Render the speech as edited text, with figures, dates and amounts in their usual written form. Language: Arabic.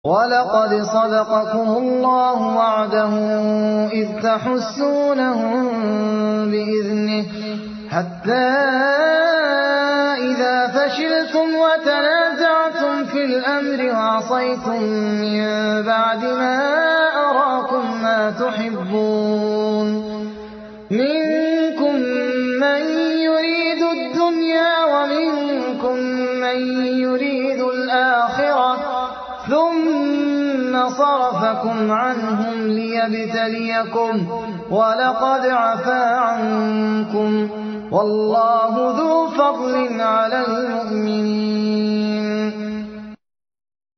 وَلَقَدْ صَدَقَكُمُ اللَّهُ وَعْدَهُ إِذْ تَحُسُّونَهُم بِإِذْنِهِ حَتَّىٰ إِذَا فَشِلْتُمْ وَتَنَازَعْتُمْ فِي الْأَمْرِ وَعَصَيْتُم مِّن بَعْدِ مَا أَرَاكُم مَّا تُحِبُّونَ مِنكُم مَّن يُرِيدُ الدُّنْيَا وَمِنكُم مَّن يُرِيدُ الْآخِرَةَ ثُمَّ صَرَفَكُمْ عَنْهُمْ لِيَبْتَلِيَكُمْ ۖ وَلَقَدْ عَفَا عَنكُمْ ۗ وَاللَّهُ ذُو فَضْلٍ عَلَى الْمُؤْمِنِينَ